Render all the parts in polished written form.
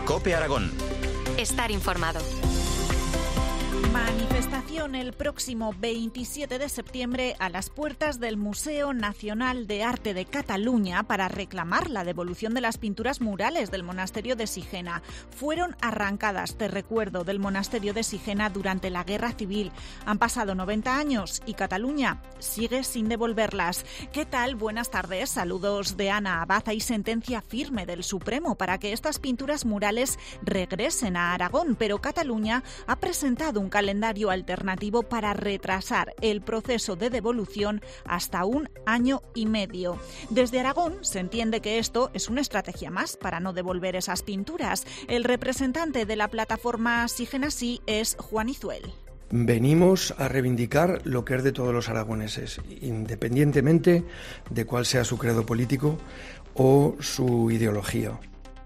COPE Aragón. Estar informado. Manifestación el próximo 27 de septiembre a las puertas del Museo Nacional de Arte de Cataluña para reclamar la devolución de las pinturas murales del monasterio de Sigena. Fueron arrancadas, te recuerdo, del monasterio de Sigena durante la Guerra Civil. Han pasado 90 años y Cataluña sigue sin devolverlas. ¿Qué tal? Buenas tardes. Saludos de Ana Abad. Hay sentencia firme del Supremo para que estas pinturas murales regresen a Aragón, pero Cataluña ha presentado un calendario alternativo para retrasar el proceso de devolución hasta 1 año y medio. Desde Aragón se entiende que esto es una estrategia más para no devolver esas pinturas. El representante de la plataforma Sigena Sí es Juan Izuel. Venimos a reivindicar lo que es de todos los aragoneses, independientemente de cuál sea su credo político o su ideología.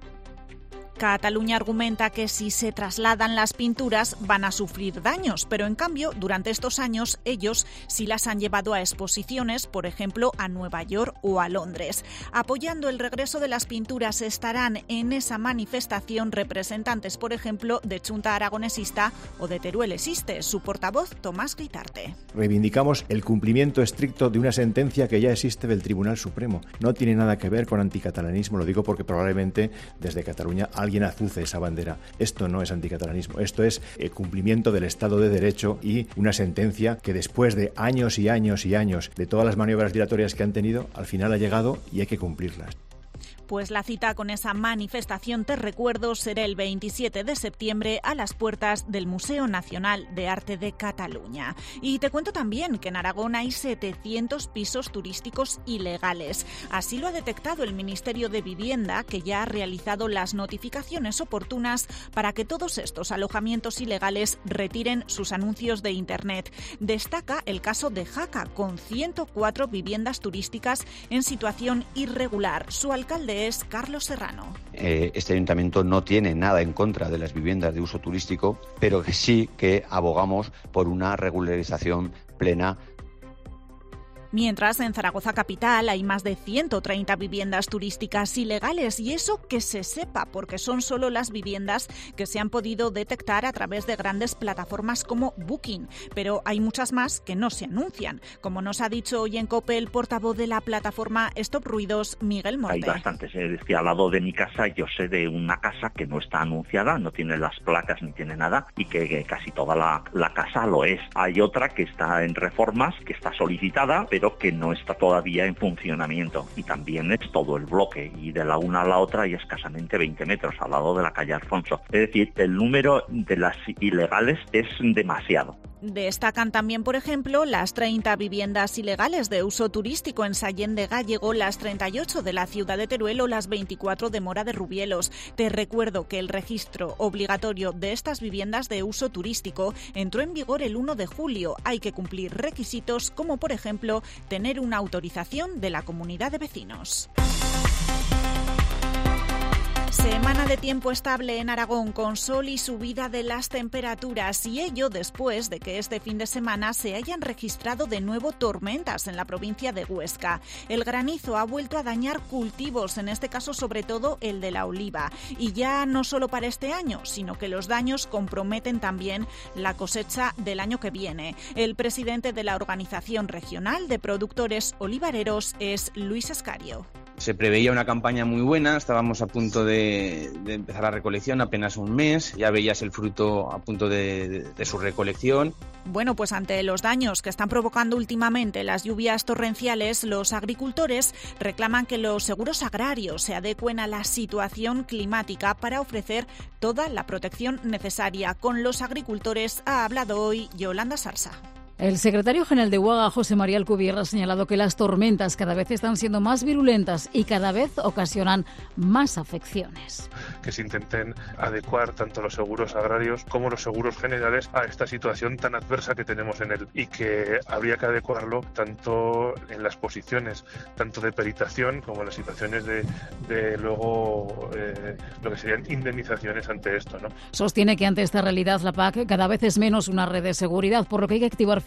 Cataluña argumenta que si se trasladan las pinturas van a sufrir daños, pero en cambio, durante estos años, ellos sí las han llevado a exposiciones, por ejemplo, a Nueva York o a Londres. Apoyando el regreso de las pinturas estarán en esa manifestación representantes, por ejemplo, de Chunta Aragonesista o de Teruel Existe. Su portavoz, Tomás Guitarte. Reivindicamos el cumplimiento estricto de una sentencia que ya existe del Tribunal Supremo. No tiene nada que ver con anticatalanismo, lo digo porque probablemente desde Cataluña alguien azuce esa bandera. Esto no es anticatalanismo, esto es cumplimiento del Estado de Derecho y una sentencia que después de años y años y años de todas las maniobras dilatorias que han tenido, al final ha llegado y hay que cumplirlas. Pues la cita con esa manifestación, te recuerdo, será el 27 de septiembre a las puertas del Museo Nacional de Arte de Cataluña. Y te cuento también que en Aragón hay 700 pisos turísticos ilegales. Así lo ha detectado el Ministerio de Vivienda, que ya ha realizado las notificaciones oportunas para que todos estos alojamientos ilegales retiren sus anuncios de Internet. Destaca el caso de Jaca, con 104 viviendas turísticas en situación irregular. Su alcalde es Carlos Serrano. Este ayuntamiento no tiene nada en contra de las viviendas de uso turístico, pero que sí que abogamos por una regularización plena. Mientras, en Zaragoza capital hay más de 130 viviendas turísticas ilegales, y eso que se sepa, porque son solo las viviendas que se han podido detectar a través de grandes plataformas como Booking, pero hay muchas más que no se anuncian, como nos ha dicho hoy en COPE el portavoz de la plataforma Stop Ruidos, Miguel Morte. Hay bastantes, decía, al lado de mi casa yo sé de una casa que no está anunciada, no tiene las placas ni tiene nada, y que casi toda la casa lo es. Hay otra que está en reformas, que está solicitada, pero que no está todavía en funcionamiento, y también es todo el bloque, y de la una a la otra hay escasamente 20 metros al lado de la calle Alfonso. Es decir, el número de las ilegales es demasiado. Destacan también, por ejemplo, las 30 viviendas ilegales de uso turístico en Sallén de Gállego, las 38 de la ciudad de Teruel o las 24 de Mora de Rubielos. Te recuerdo que el registro obligatorio de estas viviendas de uso turístico entró en vigor el 1 de julio. Hay que cumplir requisitos como, por ejemplo, tener una autorización de la comunidad de vecinos. Semana de tiempo estable en Aragón, con sol y subida de las temperaturas, y ello después de que este fin de semana se hayan registrado de nuevo tormentas en la provincia de Huesca. El granizo ha vuelto a dañar cultivos, en este caso sobre todo el de la oliva, y ya no solo para este año, sino que los daños comprometen también la cosecha del año que viene. El presidente de la Organización Regional de Productores Olivareros es Luis Escario. Se preveía una campaña muy buena, estábamos a punto de empezar la recolección, apenas un mes, ya veías el fruto a punto de su recolección. Bueno, pues ante los daños que están provocando últimamente las lluvias torrenciales, los agricultores reclaman que los seguros agrarios se adecuen a la situación climática para ofrecer toda la protección necesaria. Con los agricultores ha hablado hoy Yolanda Sarsa. El secretario general de UAGA, José María Alcubierre, ha señalado que las tormentas cada vez están siendo más virulentas y cada vez ocasionan más afecciones. Que se intenten adecuar tanto los seguros agrarios como los seguros generales a esta situación tan adversa que tenemos en él, y que habría que adecuarlo tanto en las posiciones, tanto de peritación como en las situaciones de luego lo que serían indemnizaciones ante esto, ¿no? Sostiene que ante esta realidad la PAC cada vez es menos una red de seguridad, por lo que hay que activar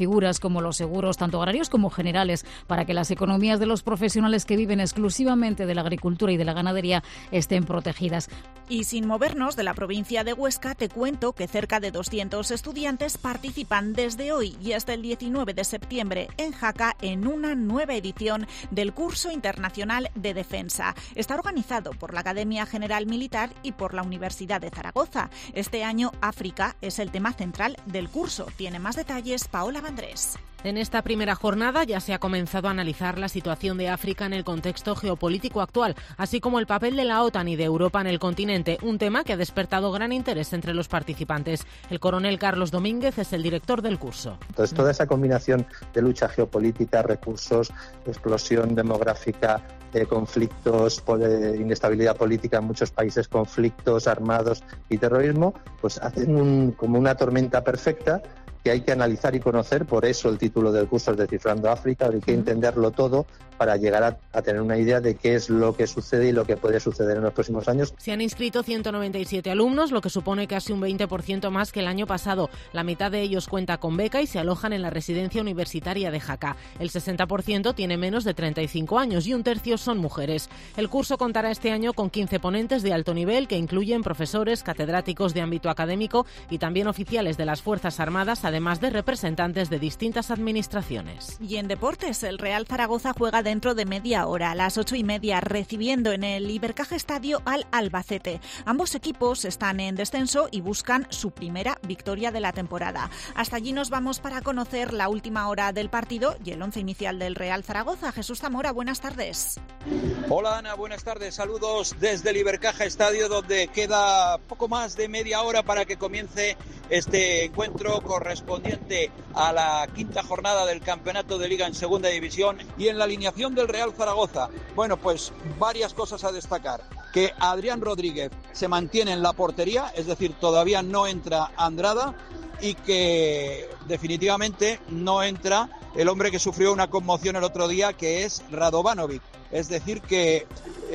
figuras como los seguros, tanto agrarios como generales, para que las economías de los profesionales que viven exclusivamente de la agricultura y de la ganadería estén protegidas. Y sin movernos de la provincia de Huesca, te cuento que cerca de 200 estudiantes participan desde hoy y hasta el 19 de septiembre en Jaca en una nueva edición del Curso Internacional de Defensa. Está organizado por la Academia General Militar y por la Universidad de Zaragoza. Este año África es el tema central del curso. Tiene más detalles Paola Vandrés. En esta primera jornada ya se ha comenzado a analizar la situación de África en el contexto geopolítico actual, así como el papel de la OTAN y de Europa en el continente, un tema que ha despertado gran interés entre los participantes. El coronel Carlos Domínguez es el director del curso. Entonces, toda esa combinación de lucha geopolítica, recursos, explosión demográfica, conflictos, inestabilidad política en muchos países, conflictos armados y terrorismo, pues hacen como una tormenta perfecta que hay que analizar y conocer. Por eso el título del curso es Descifrando África. Hay que entenderlo todo para llegar a tener una idea de qué es lo que sucede y lo que puede suceder en los próximos años. Se han inscrito 197 alumnos, lo que supone casi un 20% más que el año pasado. La mitad de ellos cuenta con beca y se alojan en la residencia universitaria de Jaca. El 60% tiene menos de 35 años y un tercio son mujeres. El curso contará este año con 15 ponentes de alto nivel que incluyen profesores, catedráticos de ámbito académico y también oficiales de las Fuerzas Armadas, además de representantes de distintas administraciones. Y en deportes, el Real Zaragoza juega dentro de media hora, a las 8:30, recibiendo en el Ibercaja Estadio al Albacete. Ambos equipos están en descenso y buscan su primera victoria de la temporada. Hasta allí nos vamos para conocer la última hora del partido y el once inicial del Real Zaragoza. Jesús Zamora, buenas tardes. Hola Ana, buenas tardes. Saludos desde el Ibercaja Estadio, donde queda poco más de media hora para que comience este encuentro correspondiente a la quinta jornada del campeonato de Liga en Segunda División. Y en la alineación del Real Zaragoza, bueno, pues varias cosas a destacar. Que Adrián Rodríguez se mantiene en la portería, es decir, todavía no entra Andrada, y que definitivamente no entra el hombre que sufrió una conmoción el otro día, que es Radovanovic. Es decir, que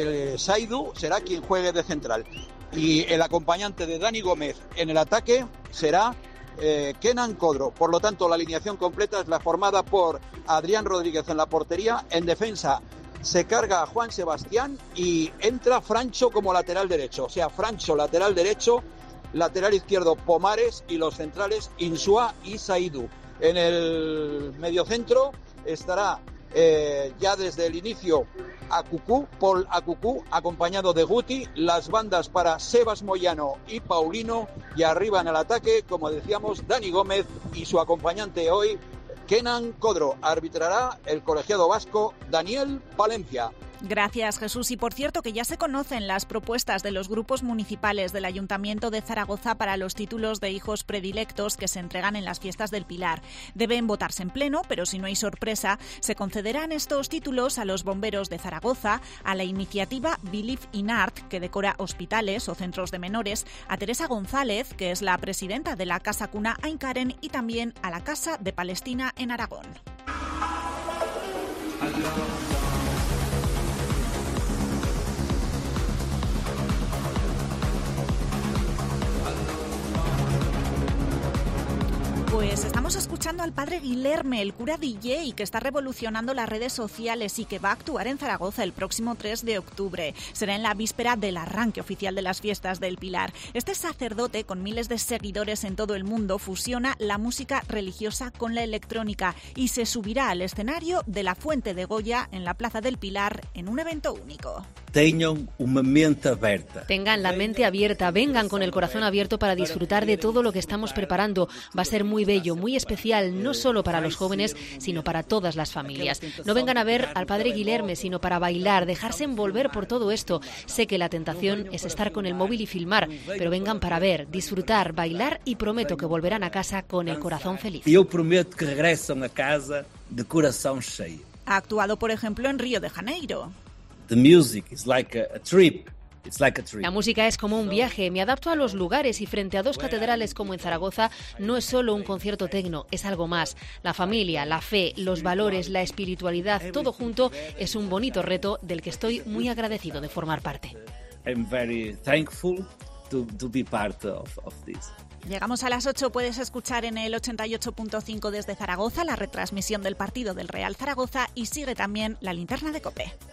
Saidu será quien juegue de central. Y el acompañante de Dani Gómez en el ataque será Kenan Codro. Por lo tanto, la alineación completa es la formada por Adrián Rodríguez en la portería. En defensa se carga a Juan Sebastián y entra Francho como lateral derecho. O sea, Francho lateral derecho, lateral izquierdo Pomares y los centrales Insua y Saidu. En el mediocentro estará ya desde el inicio Paul Akuku, acompañado de Guti, las bandas para Sebas Moyano y Paulino, y arriba en el ataque, como decíamos, Dani Gómez y su acompañante hoy, Kenan Codro. Arbitrará el colegiado vasco Daniel Palencia. Gracias, Jesús. Y por cierto, que ya se conocen las propuestas de los grupos municipales del Ayuntamiento de Zaragoza para los títulos de hijos predilectos que se entregan en las fiestas del Pilar. Deben votarse en pleno, pero si no hay sorpresa, se concederán estos títulos a los bomberos de Zaragoza, a la iniciativa Believe in Art, que decora hospitales o centros de menores, a Teresa González, que es la presidenta de la Casa Cuna Aincarén, y también a la Casa de Palestina en Aragón. Pues estamos escuchando al padre Guilherme, el cura DJ, que está revolucionando las redes sociales y que va a actuar en Zaragoza el próximo 3 de octubre. Será en la víspera del arranque oficial de las fiestas del Pilar. Este sacerdote, con miles de seguidores en todo el mundo, fusiona la música religiosa con la electrónica y se subirá al escenario de la Fuente de Goya en la Plaza del Pilar en un evento único. Tengan una mente abierta. Tengan la mente abierta, vengan con el corazón abierto para disfrutar de todo lo que estamos preparando. Va a ser muy bello, muy especial, no solo para los jóvenes, sino para todas las familias. No vengan a ver al padre Guilherme, sino para bailar, dejarse envolver por todo esto. Sé que la tentación es estar con el móvil y filmar, pero vengan para ver, disfrutar, bailar y prometo que volverán a casa con el corazón feliz. Yo prometo que regresan a casa de corazón cheio. Ha actuado, por ejemplo, en Río de Janeiro. The music is like a trip. La música es como un viaje, me adapto a los lugares y frente a dos catedrales como en Zaragoza no es solo un concierto tecno, es algo más. La familia, la fe, los valores, la espiritualidad, todo junto es un bonito reto del que estoy muy agradecido de formar parte. I'm very thankful to be part of this. Llegamos a las 8, puedes escuchar en el 88.5 desde Zaragoza la retransmisión del partido del Real Zaragoza y sigue también la linterna de COPE.